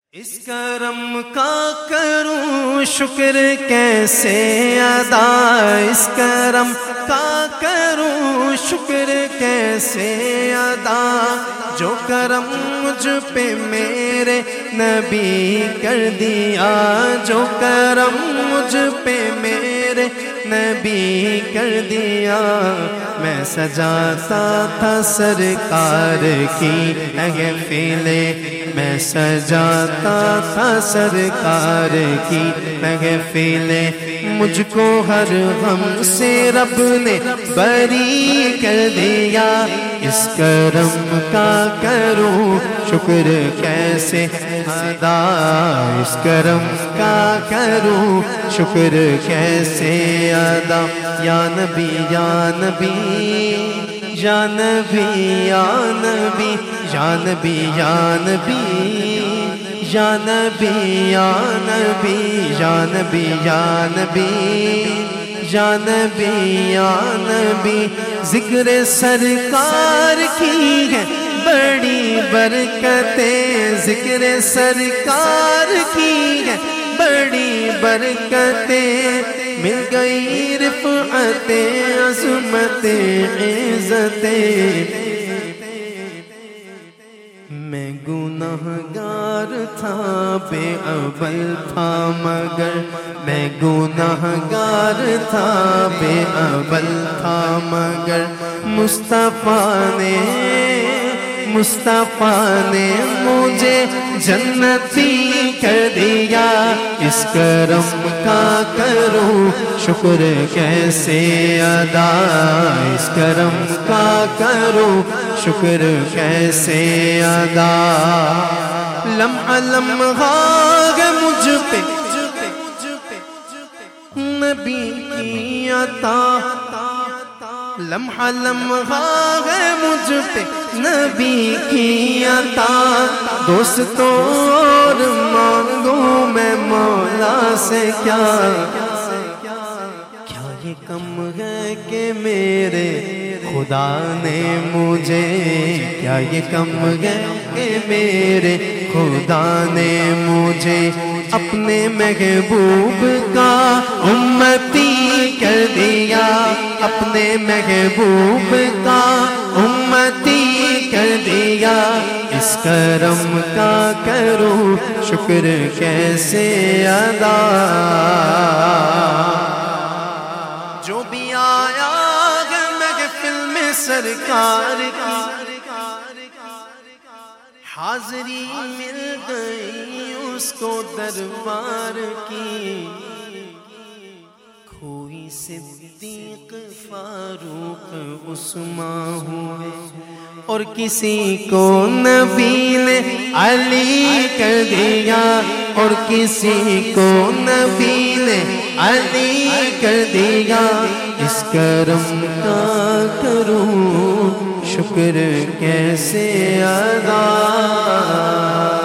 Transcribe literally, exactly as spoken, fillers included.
اس کرم کا کروں شکر کیسے ادا، اس کرم کا کروں شکر کیسے ادا، جو کرم مجھ پہ میرے نبی کر دیا، جو کرم مجھ پہ میرے نبی کر دیا۔ میں سجاتا تھا سرکار کی محفلیں، میں سجاتا تھا سرکار کی محفلیں، مجھ کو ہر غم سے رب نے بری کر دیا۔ اس کرم کا کروں شکر کیسے ادا، اس کرم کا کروں شکر کیسے ادا۔ یا نبی یا نبی یا نبی یا نبی یا نبی یا نبی یا نبی یا نبی یا نبی یا نبی یا نبی یا نبی، ذکر سرکار کی ہے بڑی برکتیں، ذکر سرکار کی ہے بڑی برکتیں، مل گئی رفعتیں عظمتیں عزتیں۔ میں گنہگار تھا بے عمل تھا مگر، میں گنہگار تھا بے عمل تھا مگر، مصطفیٰ نے مصطفیٰ نے مجھے جنتی کر دیا۔ اس کرم کا کروں شکر کیسے ادا، اس کرم کا کروں شکر کیسے ادا۔ لمحہ لمحہ ہے مجھ پہ نبی کی عطا، لمحہ لمحہ ہے مجھ پہ نبی کی عطا، دوستوں اور مانگوں میں مولا سے کیا، کیا یہ کم ہے کہ میرے خدا نے مجھے، کیا یہ کم ہے کہ میرے خدا نے مجھے اپنے محبوب کا امتی کر دیا، اپنے محبوب کا امتی کر دیا۔ اس کرم کا کروں شکر کیسے ادا۔ جو بھی آیا ہے محفل میں سرکار کی، حاضری مل گئی اس کو دربار کی، کھوئی صدیق فاروق عثمان ہوئے اور کسی کو نبی نے علی کر دیا، اور کسی کو نبی نے علی کر دیا۔ اس کرم کا کروں شکر کیسے ادا۔